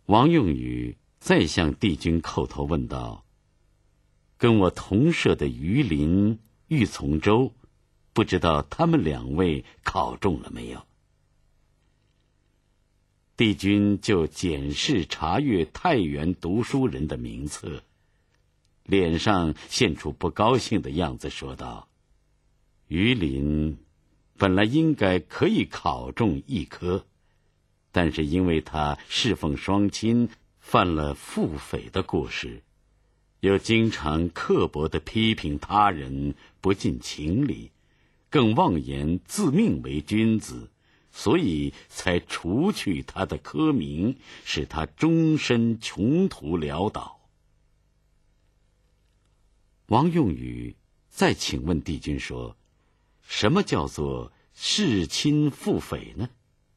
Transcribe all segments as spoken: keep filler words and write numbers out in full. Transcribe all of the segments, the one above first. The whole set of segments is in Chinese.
王用宇再向帝君叩头问道：跟我同舍的于林、玉从周，不知道他们两位考中了没有？帝君就检视查阅太原读书人的名册，脸上现出不高兴的样子，说道：于林本来应该可以考中一科，但是因为他侍奉双亲，犯了腹诽的过失，又经常刻薄地批评他人，不近情理，更妄言自命为君子，所以才除去他的科名，使他终身穷途潦倒。王用宇再请问帝君说：什么叫做弑亲父匪呢？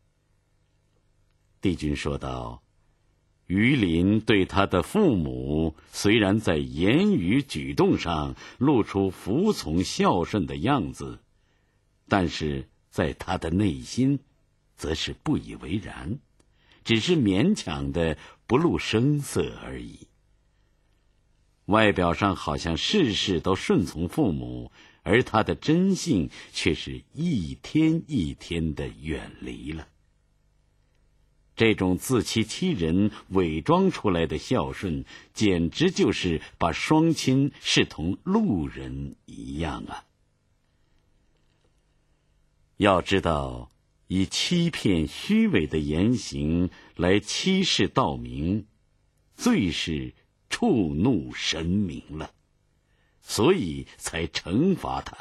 帝君说道：于林对他的父母虽然在言语举动上露出服从孝顺的样子，但是在他的内心则是不以为然，只是勉强的不露声色而已。外表上好像事事都顺从父母，而他的真性却是一天一天的远离了。这种自欺欺人、伪装出来的孝顺，简直就是把双亲视同路人一样啊！要知道，以欺骗虚伪的言行来欺世盗名，最是触怒神明了，所以才惩罚他。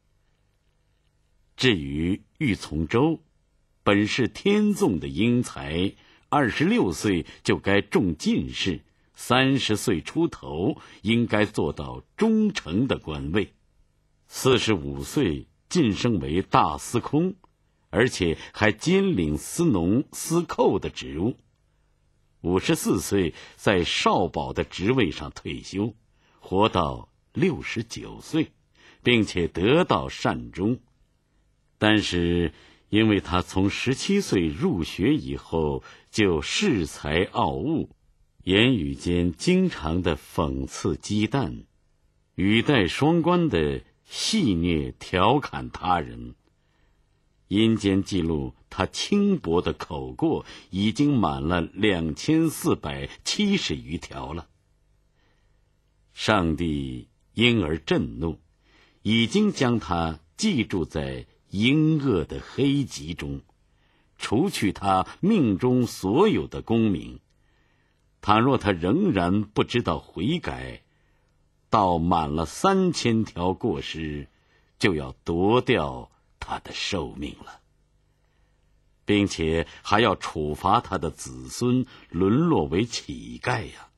至于玉从周，本是天纵的英才，二十六岁就该中进士，三十岁出头应该做到中丞的官位，四十五岁晋升为大司空，而且还兼领司农、司寇的职务。五十四岁在少保的职位上退休，活到六十九岁，并且得到善终。但是因为他从十七岁入学以后就恃才傲物，言语间经常的讽刺讥弹，语带双关的戏谑调侃他人。阴间记录他轻薄的口过已经满了两千四百七十余条了。上帝因而震怒，已经将他记住在阴恶的黑籍中，除去他命中所有的功名。倘若他仍然不知道悔改，到满了三千条过失，就要夺掉他的寿命了，并且还要处罚他的子孙沦落为乞丐呀！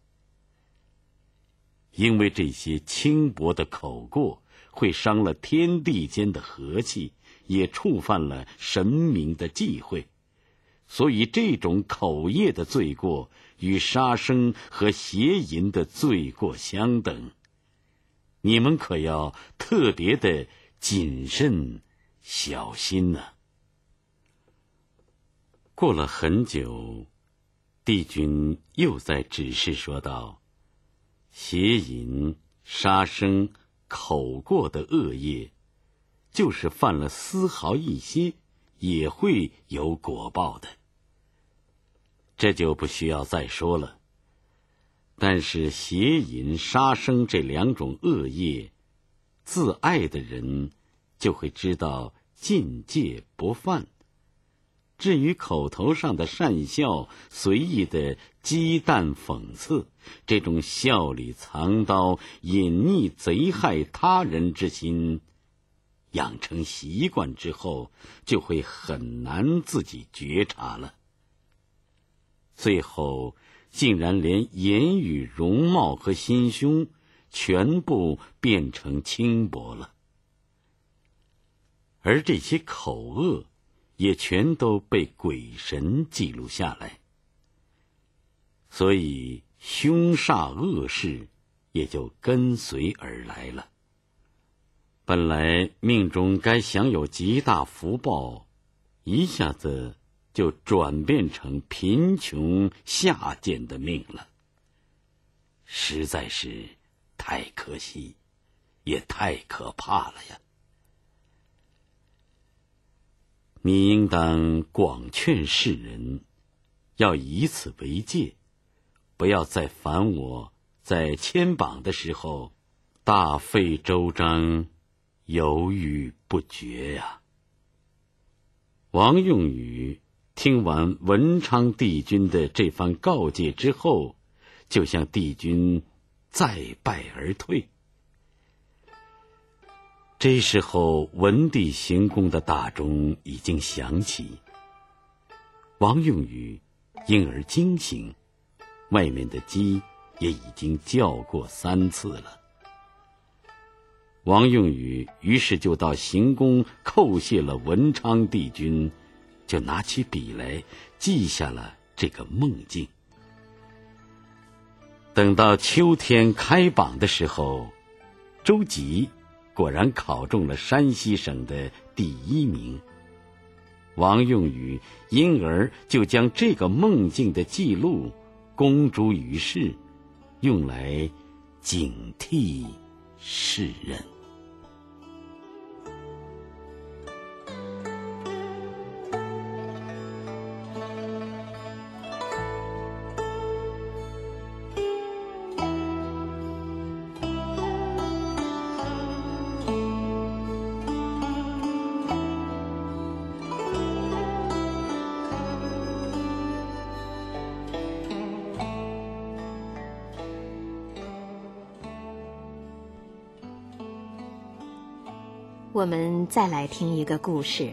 因为这些轻薄的口过会伤了天地间的和气，也触犯了神明的忌讳，所以这种口业的罪过与杀生和邪淫的罪过相等。你们可要特别的谨慎小心呢、啊。过了很久，帝君又在指示说道：邪淫、杀生、口过的恶业，就是犯了丝毫一些，也会有果报的。这就不需要再说了。但是邪淫、杀生这两种恶业，自爱的人就会知道禁戒不犯。至于口头上的善笑、随意的讥弹讽刺，这种笑里藏刀、隐匿贼害他人之心，养成习惯之后，就会很难自己觉察了。最后竟然连言语、容貌和心胸全部变成轻薄了，而这些口恶也全都被鬼神记录下来，所以凶煞恶事也就跟随而来了。本来命中该享有极大福报，一下子就转变成贫穷下贱的命了，实在是太可惜，也太可怕了呀！你应当广劝世人，要以此为戒，不要再烦我在牵绑的时候大费周章，犹豫不决呀。王用宇听完文昌帝君的这番告诫之后，就向帝君再拜而退。这时候文帝行宫的大钟已经响起，王用宇因而惊醒，外面的鸡也已经叫过三次了。王用宇于是就到行宫叩谢了文昌帝君，就拿起笔来记下了这个梦境。等到秋天开榜的时候，周吉果然考中了山西省的第一名。王用宇因而就将这个梦境的记录公诸于世，用来警惕世人。 我们再来听一个故事。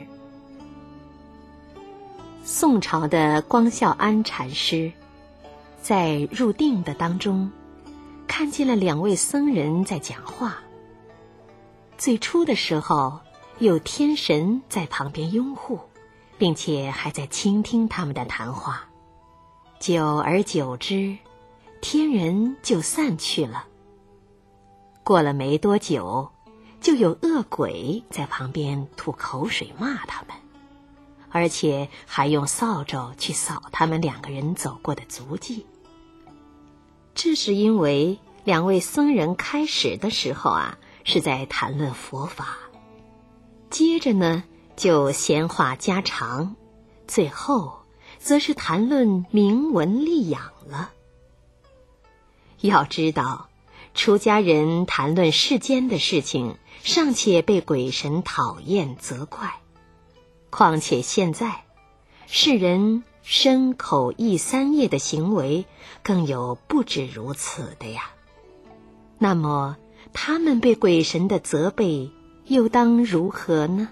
宋朝的光孝安禅师在入定的当中，看见了两位僧人在讲话。最初的时候，有天神在旁边拥护，并且还在倾听他们的谈话。久而久之，天人就散去了。过了没多久，就有恶鬼在旁边吐口水骂他们，而且还用扫帚去扫他们两个人走过的足迹。这是因为两位僧人开始的时候啊，是在谈论佛法，接着呢就闲话家常，最后则是谈论名闻利养了。要知道，出家人谈论世间的事情，尚且被鬼神讨厌责怪，况且现在世人身口意三业的行为更有不止如此的呀。那么他们被鬼神的责备又当如何呢？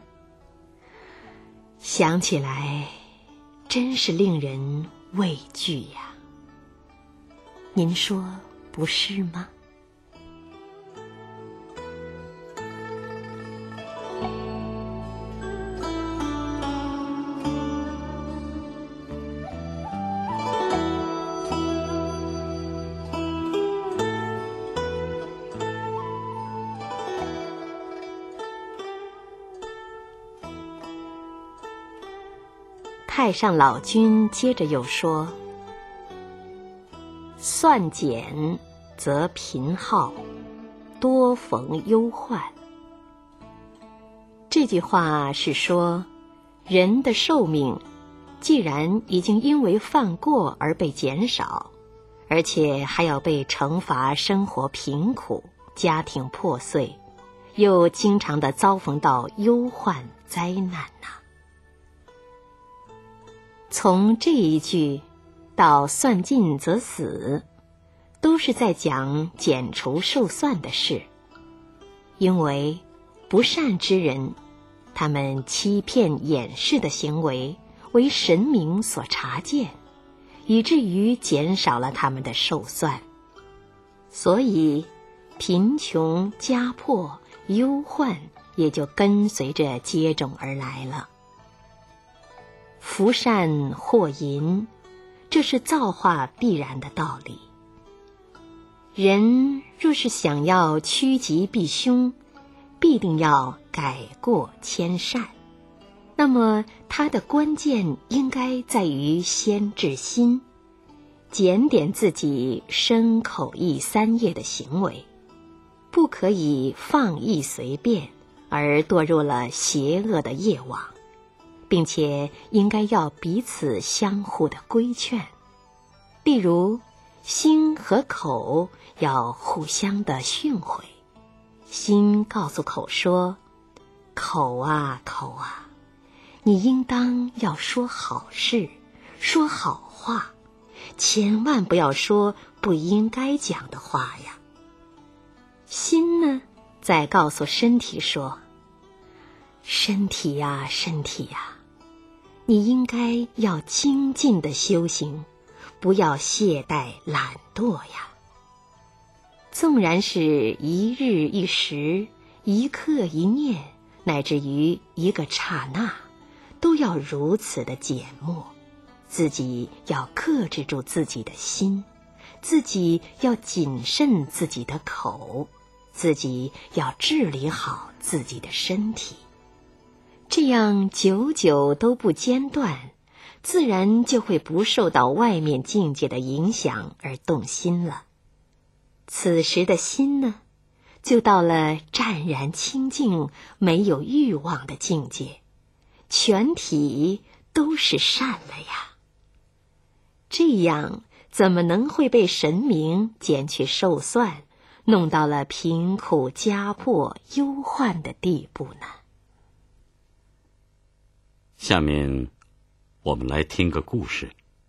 想起来真是令人畏惧呀。您说不是吗？太上老君接着又说：算减则贫耗，多逢忧患。这句话是说，人的寿命既然已经因为犯过而被减少，而且还要被惩罚生活贫苦，家庭破碎，又经常地遭逢到忧患灾难呐、啊。从这一句到算尽则死，都是在讲减除寿算的事。因为不善之人，他们欺骗掩饰的行为为神明所察见，以至于减少了他们的寿算，所以贫穷家破忧患也就跟随着接踵而来了。福善祸淫，这是造化必然的道理。人若是想要趋吉避凶，必定要改过迁善， 那么它的关键应该在于先治心，检点自己身口意三业的行为，不可以放逸随便而堕入了邪恶的业网，并且应该要彼此相互的规劝。例如心和口要互相的训诲，心告诉口说，口啊口啊，你应当要说好事，说好话，千万不要说不应该讲的话呀。心呢，再告诉身体说，身体呀身体呀，你应该要精进的修行，不要懈怠懒惰呀。纵然是一日一时，一刻一念，乃至于一个刹那，都要如此的缄默，自己要克制住自己的心，自己要谨慎自己的口，自己要治理好自己的身体。这样久久都不间断，自然就会不受到外面境界的影响而动心了。此时的心呢，就到了湛然清净、没有欲望的境界，全体都是善了呀。这样怎么能会被神明减去寿算，弄到了贫苦家破忧患的地步呢？ 下面我们来听个故事。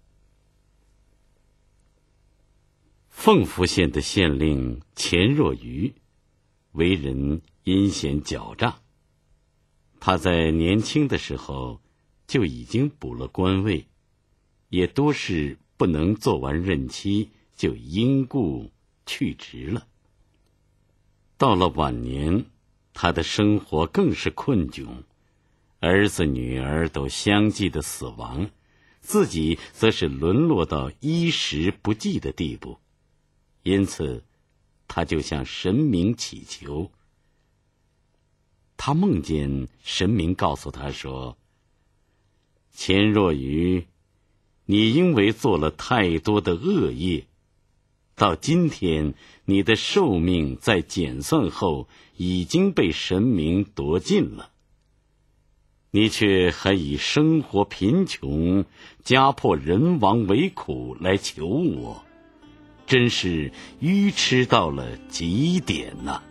凤福县的县令钱若愚为人阴险狡诈，他在年轻的时候就已经补了官位，也多是不能做完任期就因故去职了。到了晚年，他的生活更是困窘，儿子女儿都相继的死亡，自己则是沦落到衣食不济的地步。因此他就向神明祈求。他梦见神明告诉他说，钱若愚，你因为做了太多的恶业，到今天你的寿命在减算后已经被神明夺尽了，你却还以生活贫穷、家破人亡为苦来求我，真是愚痴到了极点呐、啊！